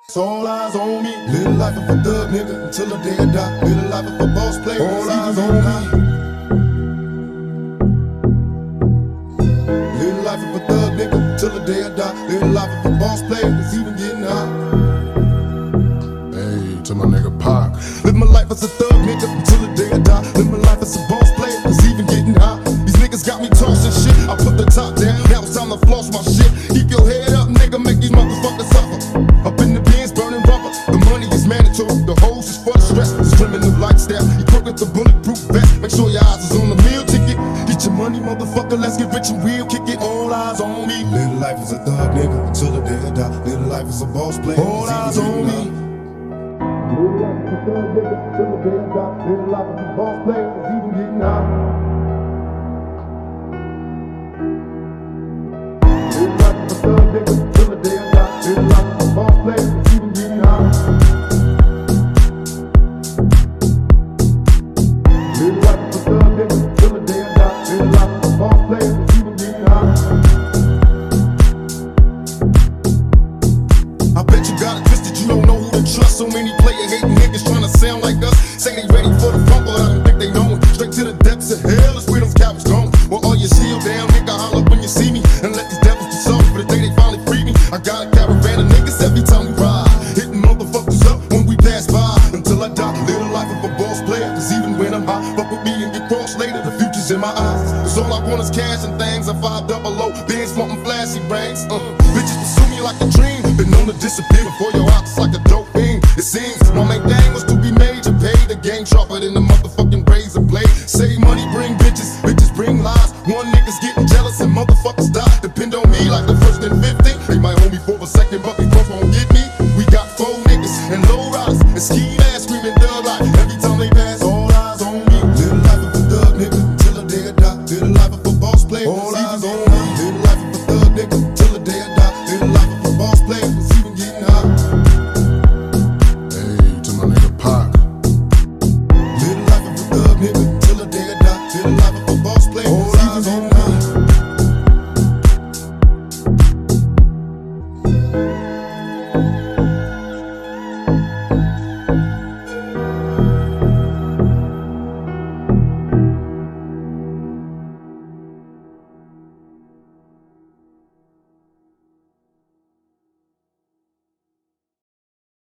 All eyes on me. Live life of a thug nigga until the day I die. Live life of a boss player. All eyes on me. Live life of a thug nigga until the day I die. Live life of a boss player that's even getting high. Hey, to my nigga Pac. Live my life as a thug nigga until the day I die. Live my life as a boss player that's even getting high. These niggas got me tossing shit. I put the top down. Now it's time to floss my shit. Keep your head up, nigga. Make these motherfuckers suffer. Up in the bins, burning rubber. The money is mandatory. The hose is for the stress. It's criminal lifestyle. You crook with the bulletproof vest. Make sure your eyes is on the meal ticket. Get your money, motherfucker. Let's get rich and real. Kick it. All eyes on me. Live life as a thug nigga until the day I die. Live life as a boss player. All eyes on me. Live life as a thug nigga until the day I die. Live life as a boss player. It's even getting high. Live life as a thug nigga until the day I die. Live life as a boss player. It's even getting high. Live life as a thug nigga until the day I die. Live life as a boss player. It's even getting high. I bet you got it twisted, you don't know who to trust. So many player hating niggas trying to sound like us. Say they ready for the funk, but I don't think they know it. Straight to the depths of hell is where them cowards going. Well, all your shield down, nigga, holler when you see me. And let these devils be soft for the day they finally free me. I got a caravan of niggas every time we ride. Hitting motherfuckers up when we pass by. Until I die, live the life of a boss player. Cause even when I'm high, fuck with me and get crossed later. The future's in my eyes. Cause all I want is cash and things. I'm 500, bands wanting flashy bangs. Bitches pursue me like a dream. Been known to disappear before your eyes like a dope fiend. It seems my main thing was to be major. Pay the game sharper than the motherfucking razor blade. Save money, bring bitches. Bitches bring lies. One nigga's getting jealous and motherfuckers die. Depend on me like the first and 50. They might hold me for a second, but they both won't get me. We got 4 niggas and low riders and ski